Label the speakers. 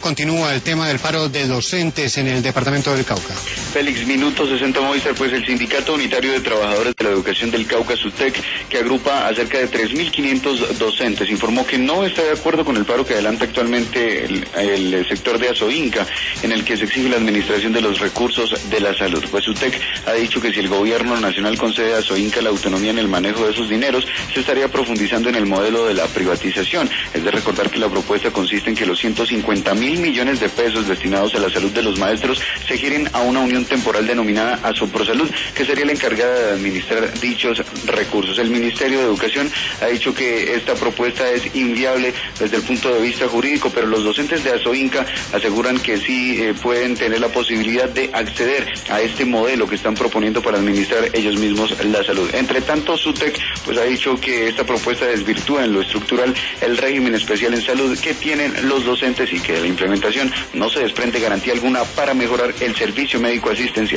Speaker 1: continúa el tema del paro de docentes en el departamento del Cauca.
Speaker 2: Félix, minuto 60 Movistar, pues el Sindicato Unitario de Trabajadores de la Educación del Cauca, SUTEC, que agrupa a cerca de 3.500 docentes, informó que no está de acuerdo con el paro que adelanta actualmente el sector de Asoinca, en el que se exige la administración de los recursos de la salud. Pues SUTEC ha dicho que si el gobierno nacional concede a Asoinca la autonomía en el manejo de esos dineros, se estaría profundizando en el modelo de la privatización. Es de recordar que la propuesta consiste en que los 150.000 millones de pesos destinados a la salud de los maestros se giren a una unión temporal denominada Asoprosalud, que sería la encargada de administrar dichos recursos. El Ministerio de Educación ha dicho que esta propuesta es inviable desde el punto de vista jurídico, pero los docentes de Asoinca aseguran que sí pueden tener la posibilidad de acceder a este modelo que están proponiendo para administrar ellos mismos la salud. Entre tanto, SUTEC pues ha dicho que esta propuesta desvirtúa en lo estructural el régimen especial en salud que tienen los docentes y que de la implementación no se desprende garantía alguna para mejorar el servicio médico asistencial.